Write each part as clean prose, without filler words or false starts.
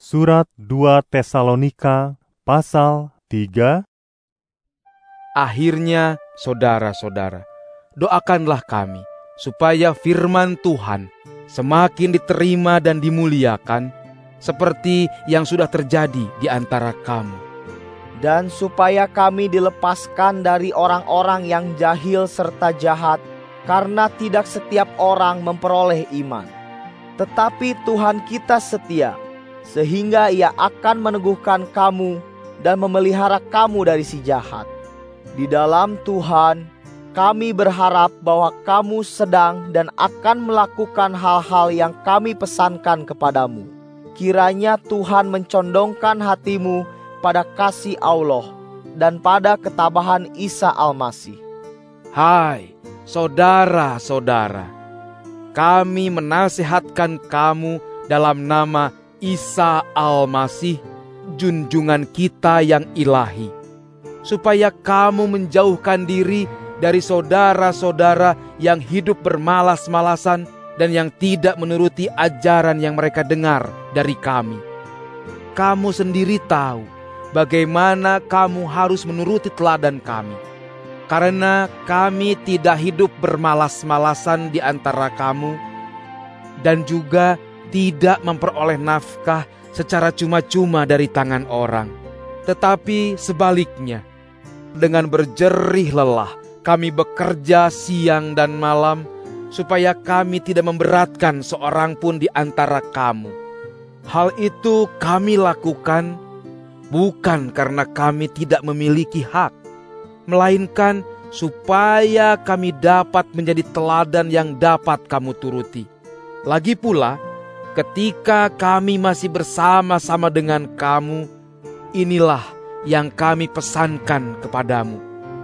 Surat 2 Tesalonika pasal 3. Akhirnya, saudara-saudara, doakanlah kami supaya firman Tuhan semakin diterima dan dimuliakan seperti yang sudah terjadi di antara kamu. Dan supaya kami dilepaskan dari orang-orang yang jahil serta jahat, karena tidak setiap orang memperoleh iman. Tetapi Tuhan kita setia, sehingga Ia akan meneguhkan kamu dan memelihara kamu dari si jahat. Di dalam Tuhan, kami berharap bahwa kamu sedang dan akan melakukan hal-hal yang kami pesankan kepadamu. Kiranya Tuhan mencondongkan hatimu pada kasih Allah dan pada ketabahan Isa Al-Masih. Hai, saudara-saudara, kami menasihatkan kamu dalam nama Isa Al-Masih, junjungan kita yang ilahi, supaya kamu menjauhkan diri dari saudara-saudara yang hidup bermalas-malasan dan yang tidak menuruti ajaran yang mereka dengar dari kami. Kamu sendiri tahu bagaimana kamu harus menuruti teladan kami, karena kami tidak hidup bermalas-malasan di antara kamu dan juga tidak memperoleh nafkah secara cuma-cuma dari tangan orang. Tetapi sebaliknya, dengan berjerih lelah, kami bekerja siang dan malam, supaya kami tidak memberatkan seorang pun di antara kamu. Hal itu kami lakukan bukan karena kami tidak memiliki hak, melainkan supaya kami dapat menjadi teladan yang dapat kamu turuti. Lagi pula, ketika kami masih bersama-sama dengan kamu, inilah yang kami pesankan kepadamu,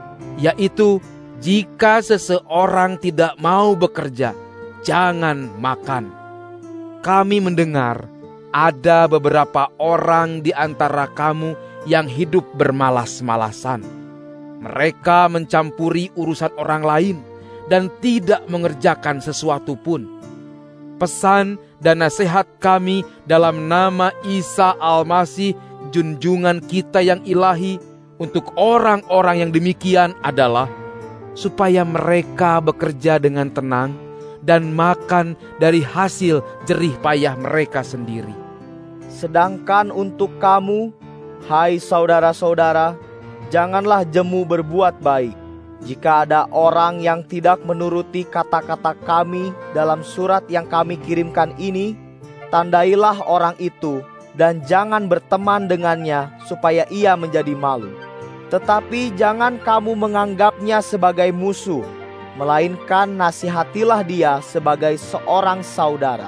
yaitu jika seseorang tidak mau bekerja, jangan makan. Kami mendengar ada beberapa orang di antara kamu yang hidup bermalas-malasan. Mereka mencampuri urusan orang lain dan tidak mengerjakan sesuatu pun. Pesan dan nasihat kami dalam nama Isa Al-Masih, junjungan kita yang ilahi, untuk orang-orang yang demikian adalah supaya mereka bekerja dengan tenang dan makan dari hasil jerih payah mereka sendiri. Sedangkan untuk kamu, hai saudara-saudara, janganlah jemu berbuat baik. Jika ada orang yang tidak menuruti kata-kata kami dalam surat yang kami kirimkan ini, tandailah orang itu dan jangan berteman dengannya supaya ia menjadi malu. Tetapi jangan kamu menganggapnya sebagai musuh, melainkan nasihatilah dia sebagai seorang saudara.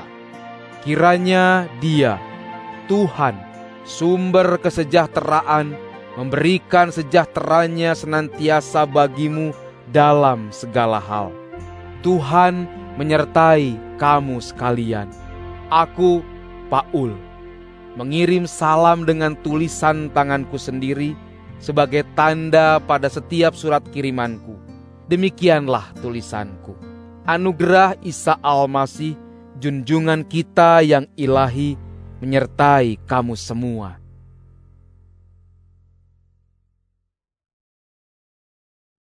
Kiranya Dia, Tuhan, sumber kesejahteraan, memberikan sejahteranya senantiasa bagimu dalam segala hal. Tuhan menyertai kamu sekalian. Aku, Paul, mengirim salam dengan tulisan tanganku sendiri sebagai tanda pada setiap surat kirimanku. Demikianlah tulisanku. Anugerah Isa Al-Masih, junjungan kita yang ilahi, menyertai kamu semua.